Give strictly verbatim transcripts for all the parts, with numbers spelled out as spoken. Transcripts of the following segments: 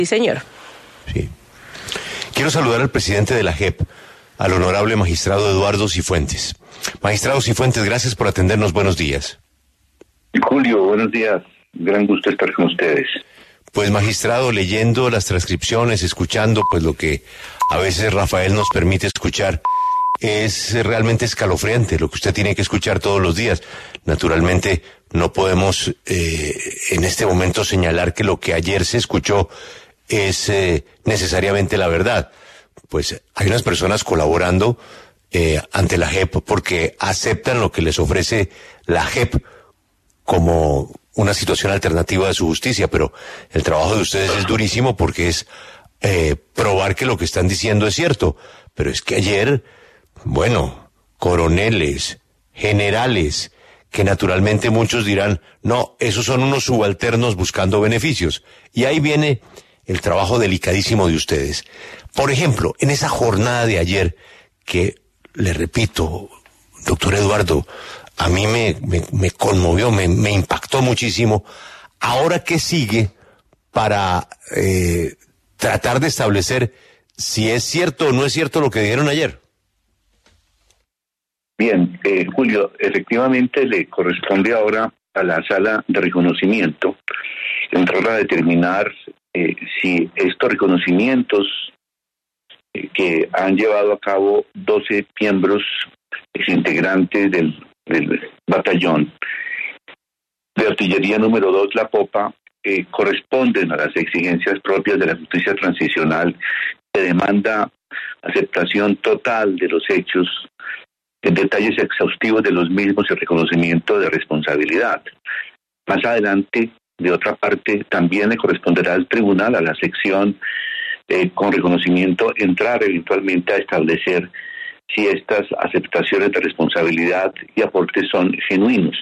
Sí, señor. Sí. Quiero saludar al presidente de la J E P, al honorable magistrado Eduardo Cifuentes. Magistrado Cifuentes, gracias por atendernos. Buenos días. Julio, buenos días. Gran gusto estar con ustedes. Pues, magistrado, leyendo las transcripciones, escuchando pues lo que a veces Rafael nos permite escuchar, es realmente escalofriante lo que usted tiene que escuchar todos los días. Naturalmente, no podemos eh, en este momento señalar que lo que ayer se escuchó es eh, necesariamente la verdad. Pues hay unas personas colaborando eh, ante la J E P porque aceptan lo que les ofrece la J E P como una situación alternativa de su justicia, pero el trabajo de ustedes es durísimo porque es eh, probar que lo que están diciendo es cierto. Pero es que ayer, bueno, coroneles, generales, que naturalmente muchos dirán, no, esos son unos subalternos buscando beneficios. Y ahí viene el trabajo delicadísimo de ustedes. Por ejemplo, en esa jornada de ayer, que, le repito, doctor Eduardo, a mí me, me, me conmovió, me, me impactó muchísimo. ¿Ahora qué sigue para eh, tratar de establecer si es cierto o no es cierto lo que dijeron ayer? Bien, eh, Julio, efectivamente le corresponde ahora a la sala de reconocimiento entrar a determinar eh, si estos reconocimientos eh, que han llevado a cabo doce miembros exintegrantes del, del batallón de artillería número dos, La Popa, eh, corresponden a las exigencias propias de la justicia transicional que demanda aceptación total de los hechos, detalles exhaustivos de los mismos y reconocimiento de responsabilidad. Más adelante, de otra parte, también le corresponderá al tribunal, a la sección eh, con reconocimiento, entrar eventualmente a establecer si estas aceptaciones de responsabilidad y aportes son genuinos.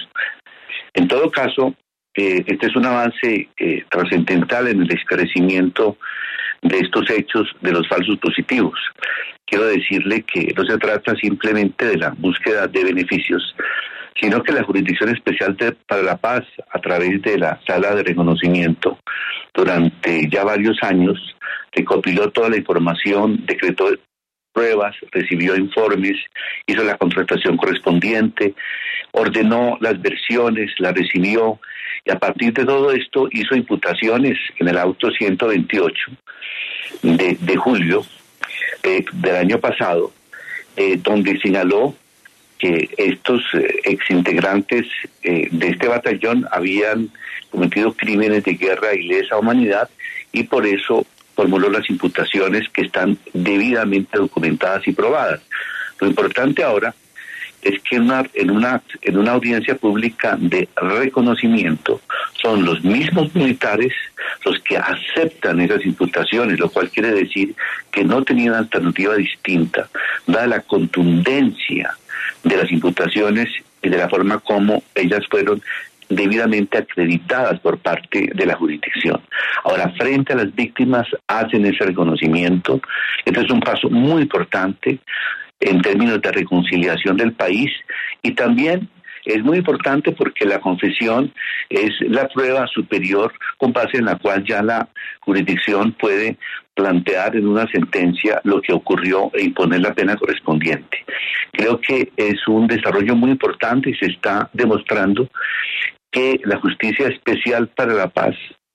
En todo caso, eh, este es un avance eh, trascendental en el esclarecimiento de estos hechos de los falsos positivos. Quiero decirle que no se trata simplemente de la búsqueda de beneficios, sino que la Jurisdicción Especial de, para la Paz, a través de la Sala de Reconocimiento, durante ya varios años, recopiló toda la información, decretó pruebas, recibió informes, hizo la contratación correspondiente, ordenó las versiones, las recibió, y a partir de todo esto hizo imputaciones en el auto ciento veintiocho de, de julio eh, del año pasado, eh, donde señaló que estos eh, exintegrantes eh, de este batallón habían cometido crímenes de guerra y lesa humanidad, y por eso formuló las imputaciones que están debidamente documentadas y probadas. Lo importante ahora es que en una, en una, en una audiencia pública de reconocimiento son los mismos militares los que aceptan esas imputaciones, lo cual quiere decir que no tenían alternativa distinta, dada la contundencia de las imputaciones y de la forma como ellas fueron debidamente acreditadas por parte de la jurisdicción. Ahora, frente a las víctimas, hacen ese reconocimiento. Este es un paso muy importante en términos de reconciliación del país, y también es muy importante porque la confesión es la prueba superior con base en la cual ya la jurisdicción puede plantear en una sentencia lo que ocurrió e imponer la pena correspondiente. Creo que es un desarrollo muy importante y se está demostrando que la Justicia Especial para la Paz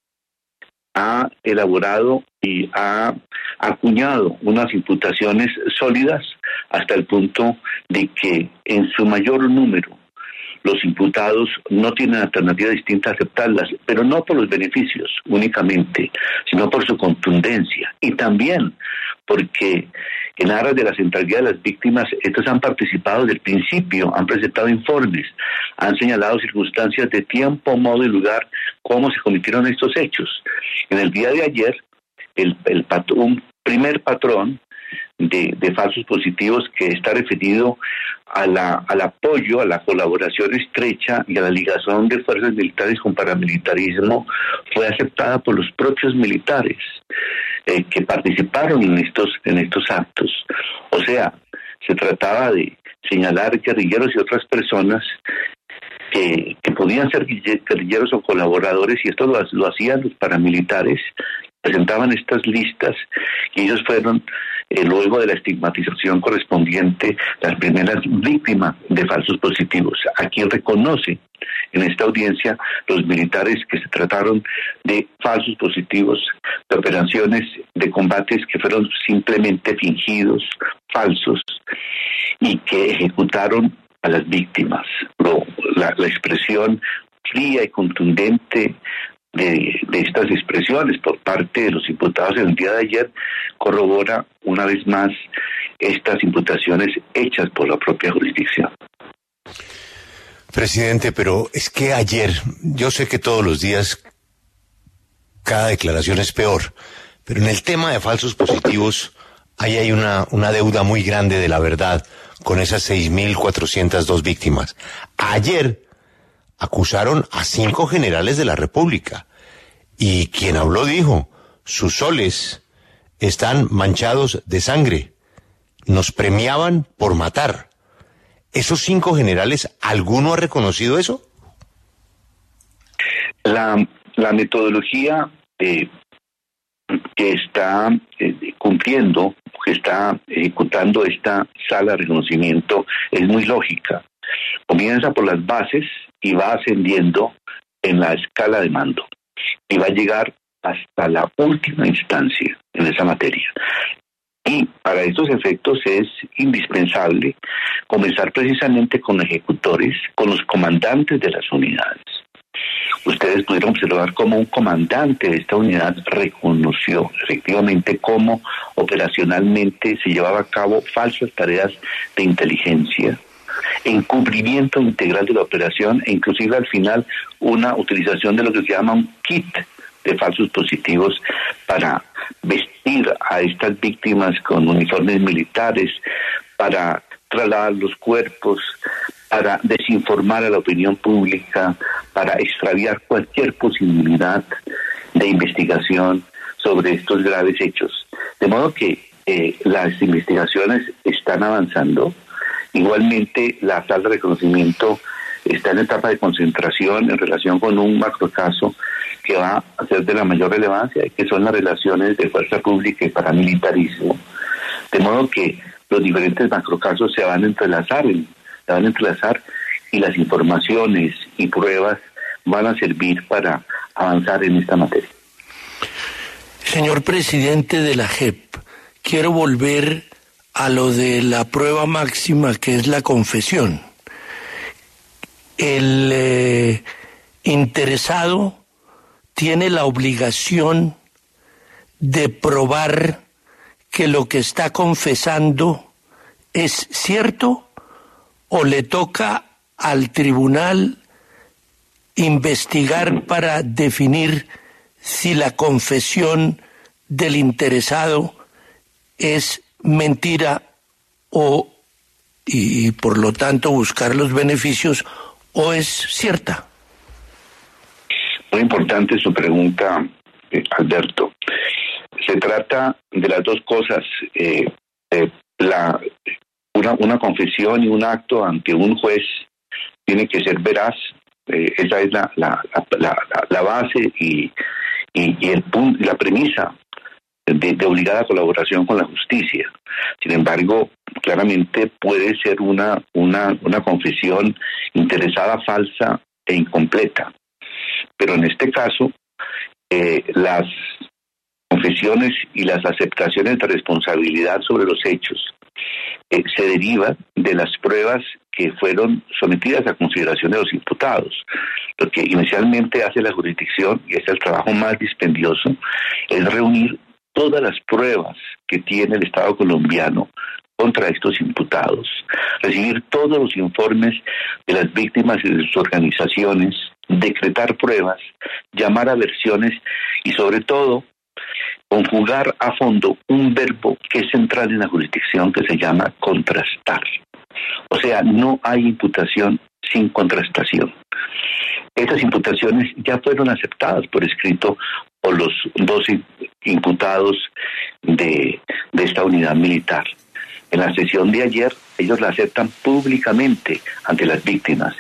ha elaborado y ha acuñado unas imputaciones sólidas hasta el punto de que en su mayor número los imputados no tienen alternativa distinta a aceptarlas, pero no por los beneficios únicamente, sino por su contundencia, y también porque en aras de la centralidad de las víctimas, estos han participado desde el principio, han presentado informes, han señalado circunstancias de tiempo, modo y lugar, cómo se cometieron estos hechos. En el día de ayer, el, el pat- un primer patrón de, de falsos positivos, que está referido a la, al apoyo, a la colaboración estrecha y a la ligación de fuerzas militares con paramilitarismo, fue aceptada por los propios militares eh, que participaron en estos, en estos actos. O sea, se trataba de señalar guerrilleros y otras personas que, que podían ser guerrilleros o colaboradores, y esto lo, lo hacían los paramilitares, presentaban estas listas y ellos fueron, eh, luego de la estigmatización correspondiente, las primeras víctimas de falsos positivos. A quien reconoce en esta audiencia los militares que se trataron de falsos positivos, de operaciones de combates que fueron simplemente fingidos, falsos, y que ejecutaron a las víctimas. Lo, la, la expresión fría y contundente de, de estas expresiones por parte de los imputados en el día de ayer corrobora una vez más estas imputaciones hechas por la propia jurisdicción. Presidente, pero es que ayer, yo sé que todos los días cada declaración es peor, pero en el tema de falsos positivos ahí hay una, una deuda muy grande de la verdad con esas seis mil cuatrocientas dos víctimas. Ayer acusaron a cinco generales de la República y quien habló dijo, sus soles están manchados de sangre, nos premiaban por matar. ¿Esos cinco generales, alguno ha reconocido eso? La, la metodología eh, que está eh, cumpliendo, que está ejecutando esta sala de reconocimiento es muy lógica. Comienza por las bases y va ascendiendo en la escala de mando y va a llegar hasta la última instancia en esa materia. Y para estos efectos es indispensable comenzar precisamente con ejecutores, con los comandantes de las unidades. Ustedes pudieron observar cómo un comandante de esta unidad reconoció efectivamente cómo operacionalmente se llevaba a cabo falsas tareas de inteligencia, encubrimiento integral de la operación e inclusive al final una utilización de lo que se llama un kit de falsos positivos para vestir a estas víctimas con uniformes militares, para trasladar los cuerpos, para desinformar a la opinión pública, para extraviar cualquier posibilidad de investigación sobre estos graves hechos. De modo que eh, las investigaciones están avanzando. Igualmente, la sala de reconocimiento está en etapa de concentración en relación con un macrocaso que va a ser de la mayor relevancia, que son las relaciones de fuerza pública y paramilitarismo. De modo que los diferentes macrocasos se van a entrelazar, se van a entrelazar y las informaciones y pruebas van a servir para avanzar en esta materia. Señor presidente de la J E P, quiero volver a lo de la prueba máxima, que es la confesión. El eh, interesado tiene la obligación de probar que lo que está confesando es cierto, o le toca al tribunal investigar para definir si la confesión del interesado es mentira o, y, y por lo tanto buscar los beneficios, o es cierta. Muy importante su pregunta, eh, Alberto. Se trata de las dos cosas, eh, eh, la, una, una confesión y un acto ante un juez tiene que ser veraz. Eh, esa es la, la, la, la, la base y, y, y el punto, la premisa de, de obligada colaboración con la justicia. Sin embargo, claramente puede ser una, una, una confesión interesada, falsa e incompleta. Pero en este caso, eh, las confesiones y las aceptaciones de responsabilidad sobre los hechos eh, se derivan de las pruebas que fueron sometidas a consideración de los imputados. Lo que inicialmente hace la jurisdicción, y es el trabajo más dispendioso, es reunir todas las pruebas que tiene el Estado colombiano contra estos imputados, recibir todos los informes de las víctimas y de sus organizaciones, decretar pruebas, llamar a versiones y sobre todo conjugar a fondo un verbo que es central en la jurisdicción que se llama contrastar. O sea, no hay imputación sin contrastación. Estas imputaciones ya fueron aceptadas por escrito por los doce imputados de, de esta unidad militar. En la sesión de ayer, ellos la aceptan públicamente ante las víctimas.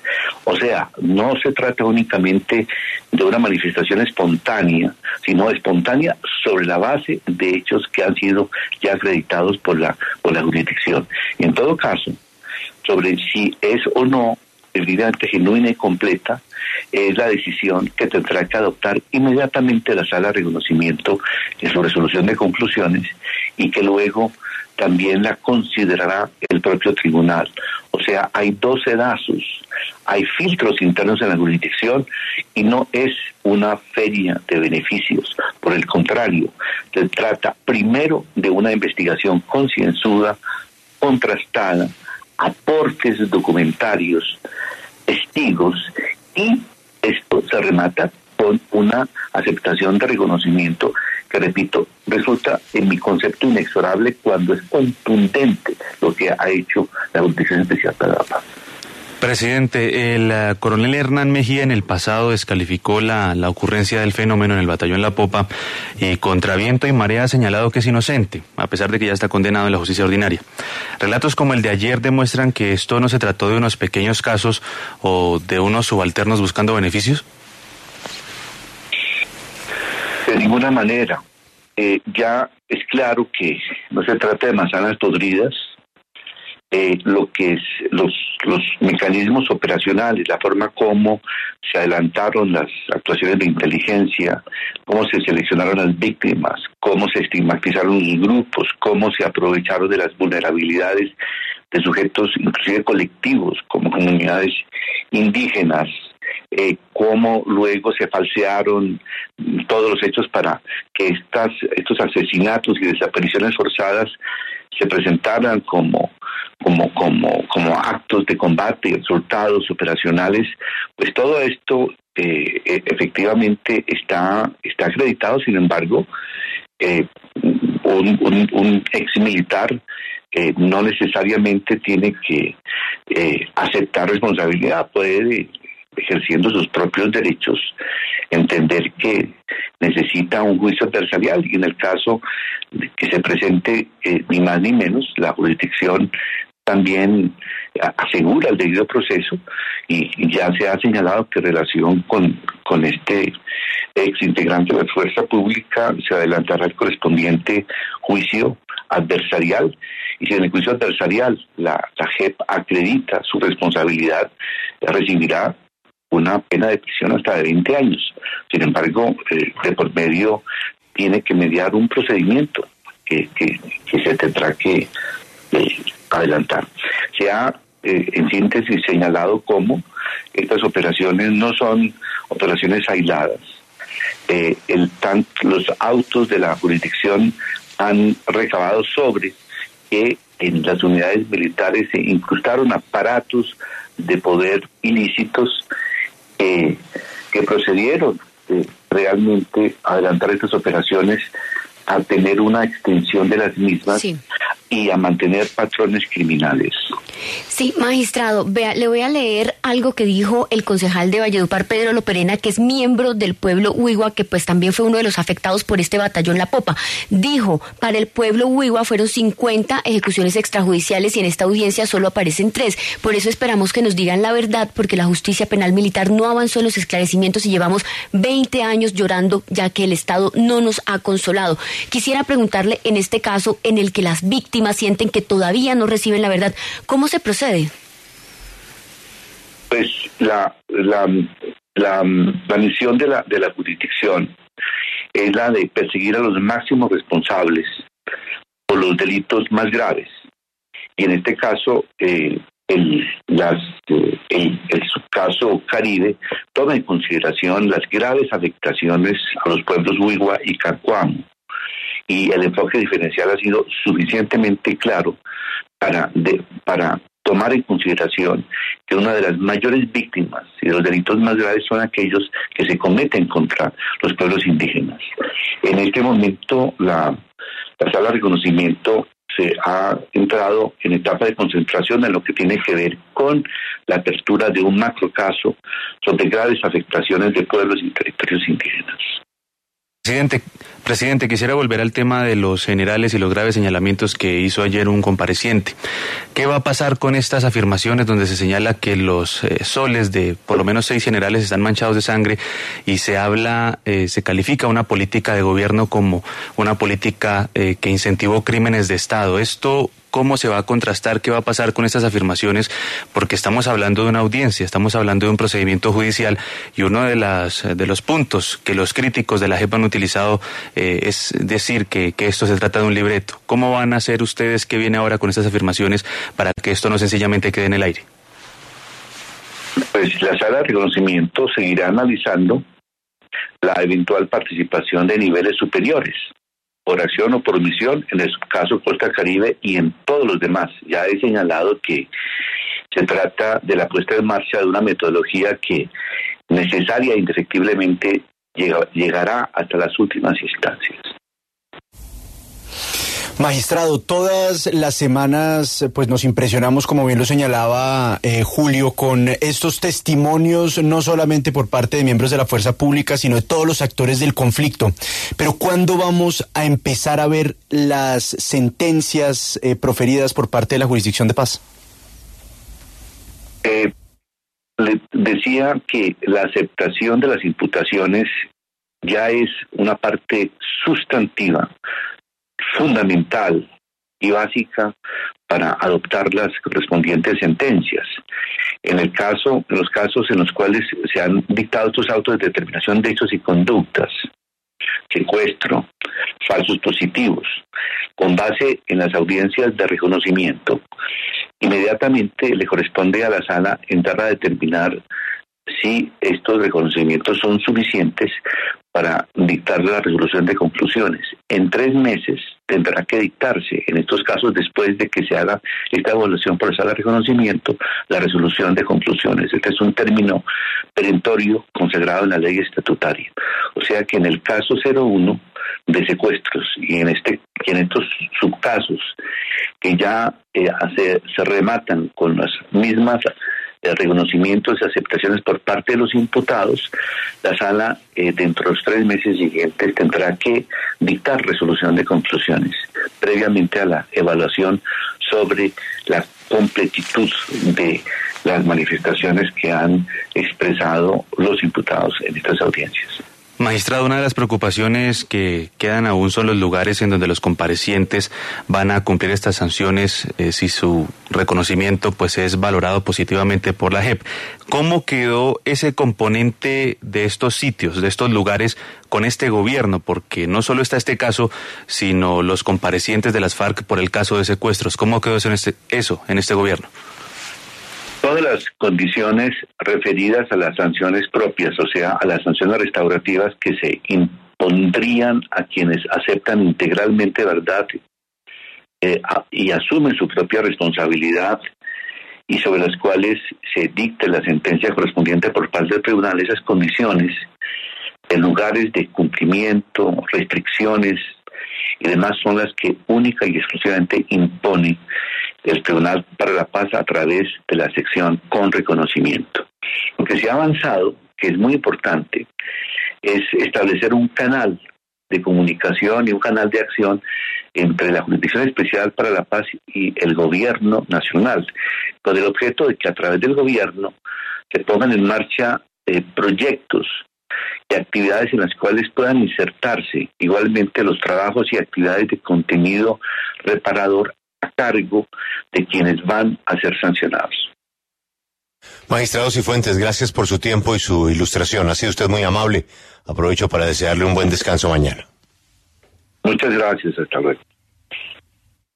O sea, no se trata únicamente de una manifestación espontánea, sino espontánea sobre la base de hechos que han sido ya acreditados por la, por la jurisdicción. Y en todo caso, sobre si es o no evidente, genuina y completa, es la decisión que tendrá que adoptar inmediatamente la Sala de Reconocimiento en su resolución de conclusiones y que luego también la considerará el propio tribunal. O sea, hay dos sedazos, hay filtros internos en la jurisdicción y no es una feria de beneficios. Por el contrario, se trata primero de una investigación concienzuda, contrastada, aportes documentarios, testigos, y esto se remata con una aceptación de reconocimiento que, repito, resulta en mi concepto inexorable cuando es contundente lo que ha hecho la Jurisdicción Especial para la Paz. Presidente, el uh, coronel Hernán Mejía en el pasado descalificó la, la ocurrencia del fenómeno en el batallón La Popa y contra viento y marea ha señalado que es inocente, a pesar de que ya está condenado en la justicia ordinaria. Relatos como el de ayer demuestran que esto no se trató de unos pequeños casos o de unos subalternos buscando beneficios. De ninguna manera. Eh, ya es claro que no se trata de manzanas podridas. Eh, lo que es los los mecanismos operacionales, la forma como se adelantaron las actuaciones de inteligencia, cómo se seleccionaron las víctimas, cómo se estigmatizaron los grupos, cómo se aprovecharon de las vulnerabilidades de sujetos, inclusive colectivos, como comunidades indígenas, eh, cómo luego se falsearon todos los hechos para que estas estos asesinatos y desapariciones forzadas se presentaran como como como como actos de combate y resultados operacionales. Pues todo esto eh, efectivamente está está acreditado. Sin embargo, eh, un, un, un ex militar eh, no necesariamente tiene que eh, aceptar responsabilidad, puede, ejerciendo sus propios derechos, entender que necesita un juicio adversarial, y en el caso de que se presente eh, ni más ni menos, la jurisdicción también asegura el debido proceso, y, y ya se ha señalado que en relación con, con este ex integrante de la fuerza pública se adelantará el correspondiente juicio adversarial, y si en el juicio adversarial la, la J E P acredita su responsabilidad, recibirá una pena de prisión hasta de veinte años. Sin embargo, eh, de por medio tiene que mediar un procedimiento que, que, que se tendrá que eh, adelantar. Se ha, eh, en síntesis, señalado cómo estas operaciones no son operaciones aisladas. Eh, el, tan, los autos de la jurisdicción han recabado sobre que en las unidades militares se incrustaron aparatos de poder ilícitos Eh, que procedieron eh, realmente a adelantar estas operaciones, a tener una extensión de las mismas, sí, y a mantener patrones criminales. Sí, magistrado, vea, le voy a leer algo que dijo el concejal de Valledupar, Pedro Loperena, que es miembro del pueblo Huigua, que pues también fue uno de los afectados por este batallón La Popa. Dijo, para el pueblo Huigua fueron cincuenta ejecuciones extrajudiciales y en esta audiencia solo aparecen tres. Por eso esperamos que nos digan la verdad, porque la justicia penal militar no avanzó en los esclarecimientos y llevamos veinte años llorando, ya que el Estado no nos ha consolado. Quisiera preguntarle, en este caso, en el que las víctimas sienten que todavía no reciben la verdad, ¿cómo se procede? Pues la la la, la misión de la de la jurisdicción es la de perseguir a los máximos responsables por los delitos más graves, y en este caso eh, el las eh, el, el subcaso Caribe toma en consideración las graves afectaciones a los pueblos Huigua y Cacuamo, y el enfoque diferencial ha sido suficientemente claro para de, para tomar en consideración que una de las mayores víctimas y de los delitos más graves son aquellos que se cometen contra los pueblos indígenas. En este momento la, la sala de reconocimiento se ha entrado en etapa de concentración en lo que tiene que ver con la apertura de un macrocaso sobre graves afectaciones de pueblos y territorios indígenas. Presidente, presidente, quisiera volver al tema de los generales y los graves señalamientos que hizo ayer un compareciente. ¿Qué va a pasar con estas afirmaciones donde se señala que los eh, soles de por lo menos seis generales están manchados de sangre y se habla, eh, se califica una política de gobierno como una política eh, que incentivó crímenes de Estado? Esto, ¿cómo se va a contrastar? ¿Qué va a pasar con estas afirmaciones? Porque estamos hablando de una audiencia, estamos hablando de un procedimiento judicial y uno de las de los puntos que los críticos de la J E P han utilizado eh, es decir que, que esto se trata de un libreto. ¿Cómo van a hacer ustedes qué viene ahora con estas afirmaciones para que esto no sencillamente quede en el aire? Pues la sala de reconocimiento seguirá analizando la eventual participación de niveles superiores, por acción o por omisión, en el caso Costa Caribe y en todos los demás. Ya he señalado que se trata de la puesta en marcha de una metodología que necesaria e indefectiblemente llega, llegará hasta las últimas instancias. Magistrado, todas las semanas pues nos impresionamos, como bien lo señalaba eh, Julio, con estos testimonios, no solamente por parte de miembros de la fuerza pública, sino de todos los actores del conflicto. Pero ¿cuándo vamos a empezar a ver las sentencias eh, proferidas por parte de la Jurisdicción de Paz? Eh, le decía que la aceptación de las imputaciones ya es una parte sustantiva, fundamental y básica para adoptar las correspondientes sentencias. En el caso, en los casos en los cuales se han dictado estos autos de determinación de hechos y conductas, secuestro, falsos positivos, con base en las audiencias de reconocimiento, inmediatamente le corresponde a la sala entrar a determinar si estos reconocimientos son suficientes para dictar la resolución de conclusiones. En tres meses tendrá que dictarse, en estos casos después de que se haga esta evaluación por la sala de reconocimiento, la resolución de conclusiones. Este es un término perentorio consagrado en la ley estatutaria. O sea que en el caso cero uno de secuestros y en este y en estos subcasos que ya eh, se, se rematan con las mismas de reconocimientos y aceptaciones por parte de los imputados, la sala eh, dentro de los tres meses siguientes tendrá que dictar resolución de conclusiones previamente a la evaluación sobre la completitud de las manifestaciones que han expresado los imputados en estas audiencias. Magistrado, una de las preocupaciones que quedan aún son los lugares en donde los comparecientes van a cumplir estas sanciones eh, si su reconocimiento pues es valorado positivamente por la J E P. ¿Cómo quedó ese componente de estos sitios, de estos lugares con este gobierno? Porque no solo está este caso, sino los comparecientes de las FARC por el caso de secuestros. ¿Cómo quedó eso en este, eso, en este gobierno? Todas las condiciones referidas a las sanciones propias, o sea, a las sanciones restaurativas que se impondrían a quienes aceptan integralmente verdad eh, a, y asumen su propia responsabilidad y sobre las cuales se dicte la sentencia correspondiente por parte del tribunal, esas condiciones en lugares de cumplimiento, restricciones y demás son las que única y exclusivamente impone el Tribunal para la Paz a través de la sección con reconocimiento. Lo que se ha avanzado, que es muy importante, es establecer un canal de comunicación y un canal de acción entre la Jurisdicción Especial para la Paz y el Gobierno Nacional, con el objeto de que a través del Gobierno se pongan en marcha eh, proyectos y actividades en las cuales puedan insertarse igualmente los trabajos y actividades de contenido reparador a cargo de quienes van a ser sancionados. Magistrado Cifuentes, gracias por su tiempo y su ilustración. Ha sido usted muy amable. Aprovecho para desearle un buen descanso mañana. Muchas gracias. Hasta luego.